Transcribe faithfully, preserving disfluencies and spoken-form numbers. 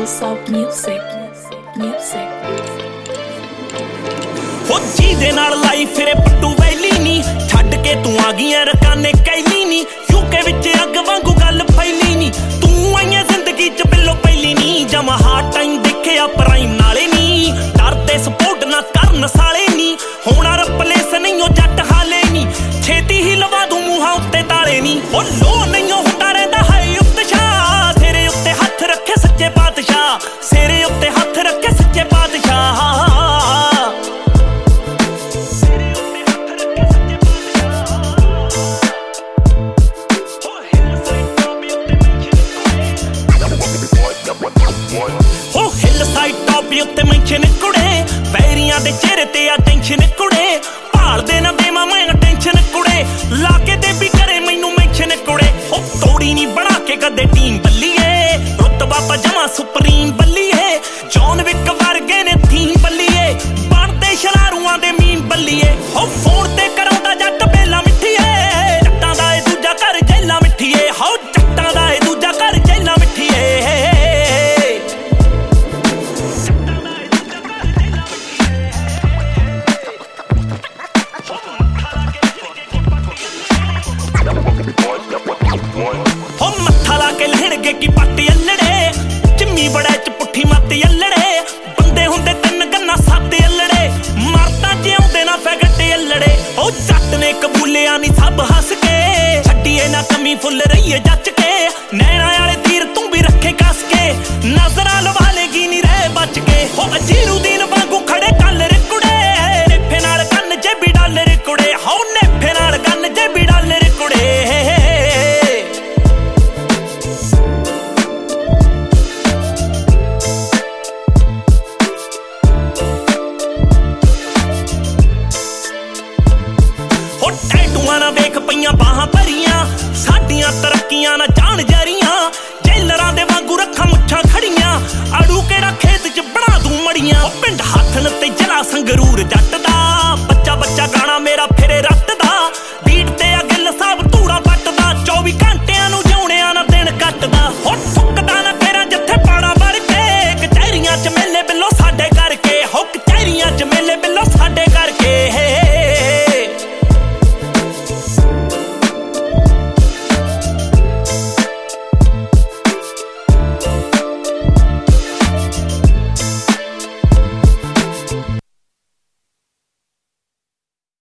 Hillside Music, music. हो ਜਿਹਦੇ ਨਾਲ ਲਾਈ ਫਿਰੇ ਪੱਟੂ ਵੈਲੀ ਨੀ ਛੱਡ ਕੇ ਤੂੰ ਆ ਗਈਆਂ ਰਕਾਨੇ ਕੈਲੀ ਨੀ ਯੂਕੇ ਵਿੱਚ ਅੱਗ ਵਾਂਗੂ ਗੱਲ ਫੈਲੀ ਨੀ ਤੂੰ ਆਈਆਂ ਜ਼ਿੰਦਗੀ ਚ ਬਿੱਲੋ ਪਹਿਲੀ ਨੀ ਜਮਾ ਹਾਰਡ ਟਾਈਮ ਦੇਖਿਆ ਪ੍ਰਾਈਮ ਨਾਲੇ ਨੀ ਡਰਦੇ ਸਪੋਰਟ ਨਾ ਕਰਨ ਸਾਲੇ ਨੀ ਹੋਣਾ ਰਿਪਲੇਸ ਨਹੀਂ ਉਹ ਜੱਟ ਹਾਲੇ ਨੀ ਛੇਤੀ ਹੀ ਲਵਾ ਦੂੰ ਮੂੰਹਾਂ ਉੱਤੇ ਤਾਲੇ ਨੀ ਉਹ ਲੋ ਨਹੀਂ ਹੁੰਦਾ ਰਹਿੰਦਾ ਹਾਈ ਉਤਸ਼ਾਹ ਸਿਰੇ ਉੱਤੇ ਹੱਥ ਰੱਖੇ ਸੱਚੇ ਬਾਦਸ਼ਾਹ ਸਿਰੇ ਉੱਤੇ ਹੱਥ ਰੱਖੇ ਸੱਚੇ ਬਾਦਸ਼ਾਹ ਹੋ ਹਿੱਲ ਸਾਈਡ ਟੌਪ ਉੱਤੇ ਮੈਂਸ਼ਨ ਕੁੜੇ ਵੈਰੀਆਂ ਦੇ ਚਿਹਰੇ ਤੇ ਆ ਟੈਨਸ਼ਨ ਕੁੜੇ ਭਾਲਦੇ ਨਾ ਦੇਵਾਂ ਮੈਂ ਟੈਨਸ਼ਨ ਕੁੜੇ ਲਾ ਕੇ ਦੇ ਵੀ ਕਰੇ ਮੈਨੂੰ ਮੈਂਸ਼ਨ ਕੁੜੇ ਹੋ ਤੋੜੀ ਨਹੀਂ ਬਣਾ ਕੇ ਕਦੇ ਟੀਮ ਬੱਲੀਏ ਰੁਤਬਾ ਤਾਂ ਜਮਾ ਸੁਪਰੀਮ ਬੱਲੀਏ ਜੌਨ ਵਿਕ ਵਰਗੇ ਨੇ ਥੀਮ ਬੱਲੀਏ ਬਣਦੇ ਸ਼ਲਾਰੂਆਂ ਦੇ ਮੀਮ ਬੱਲੀਏ ਹੋ ਫੋਨ ਤੇ ਕਰਾਉਂਦਾ ਜੱਟ ਬੇਲਾ ਮਿੱਠੀਏ ਜੱਟਾਂ ਦਾ ਇਹ ਦੂਜਾ ਘਰ ਜੈਲਾ ਮਿੱਠੀਏ ਹੋ ਜੱਟਾਂ ਦਾ ਇਹ ਦੂਜਾ ਘਰ ਜੈਲਾ ਮਿੱਠੀਏ ਹੋ ਮੱਥਾ ਲਾ ਕੇ ਲੈਣਗੇ ਕੀ ਪੱਟ ਅੱਲੜੇ ਜਿੰਮੀ ਬੜੇ ਚ ਪੁੱਠੀ ਮੱਤ ਅੱਲੜੇ ਬੰਦੇ ਹੁੰਦੇ ਤਿੰਨ ਗੰਨਾ ਸੱਤ ਅੱਲੜੇ ਮਰਦਾ ਜਿਉਂਦੇ ਨਾ ਫੈਗਟ ਅੱਲੜੇ ਉਹ ਜੱਟ ਨੇ ਕਬੂਲਿਆ ਨਹੀਂ ਸਭ ਹੱਸ ਕੇ ਛੱਡੀਏ ਨਾ ਕਮੀ ਫੁੱਲ ਰਹੀਏ ਜੱਚ ਕੇ ਨੈਣਾ ਵਾਲੇ ਤੀਰ ਤੂੰ ਵੀ ਰੱਖੇ ਕੱਸ ਕੇ ਨਜ਼ਰਾਂ ਲਵਾ ਲੇਗੀ ਨਹੀਂ ਰਹਿ ਬਚ ਕੇ ਹੋ ਅਜੀਰੂ ਦੀਨ ਵਾਂਗੂ ਖੜੇ ਕੱਲ ਰਿਕੁੜੇ ਨੇਫੇ ਨਾਲ ਕੰਨ ਜੇਬੀ ਡਾਲ ਰਿਕੁੜੇ ਹੋ ਨੇਫੇ ਨਾਲ ਕੰਨ ਜੇਬੀ ਡਾਲ ਰਿਕੁੜੇ ਟੈਟੂਆਂ ਨਾ ਵੇਖ ਪਈਆਂ ਬਾਹਾਂ ਭਰੀਆਂ ਸਾਡੀਆਂ ਤਰੱਕੀਆਂ ਨਾ ਜਾਣ ਜਾਰੀਆਂ ਜੇਲਰਾਂ ਦੇ ਵਾਂਗੂ ਰੱਖਾਂ ਮੁੱਛਾਂ ਖੜੀਆਂ ਆੜੂ ਕਿਹੜਾ ਖੇਤ ਚ ਬਣਾ ਦੂੰ ਮੜੀਆਂ ਪਿੰਡ ਹੱਥ ਤੇ ਜਲਾ ਸੰਗਰੂਰ ਜੱਟ ਦਾ